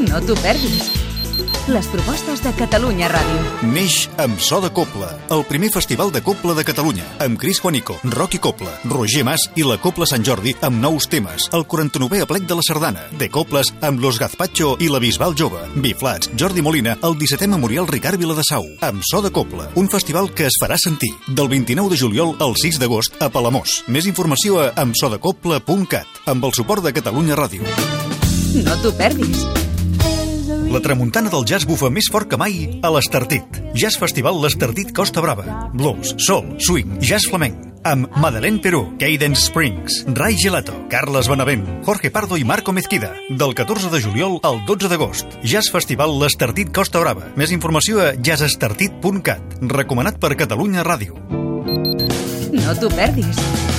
No t'ho perdis. Les propostes de Catalunya Ràdio. Neix amb So de Copla, el primer festival de copla de Catalunya, amb Cris Juanico, Rocky Copla, Roger Mas i la Copla Sant Jordi amb nous temes, el 49è aplec de la Sardana, de coples amb Los Gazpacho i la Bisbal Jove, Biflats, Jordi Molina, el 17è Memorial Ricard Viladasau, amb So de Copla, un festival que es farà sentir, del 29 de juliol al 6 d'agost a Palamós. Més informació a amsodecopla.cat, amb el suport de Catalunya Ràdio. No t'ho perdis. La tramuntana del jazz bufa més fort que mai a l'Estartit. Jazz Festival l'Estartit Costa Brava. Blues, soul, swing, jazz flamenc. Amb Madeleine Perú, Cadence Springs, Ray Gelato, Carles Benavent, Jorge Pardo i Marco Mezquida. Del 14 de juliol al 12 d'agost. Jazz Festival l'Estartit Costa Brava. Més informació a jazzestartit.cat. Recomanat per Catalunya Ràdio. No t'ho perdis.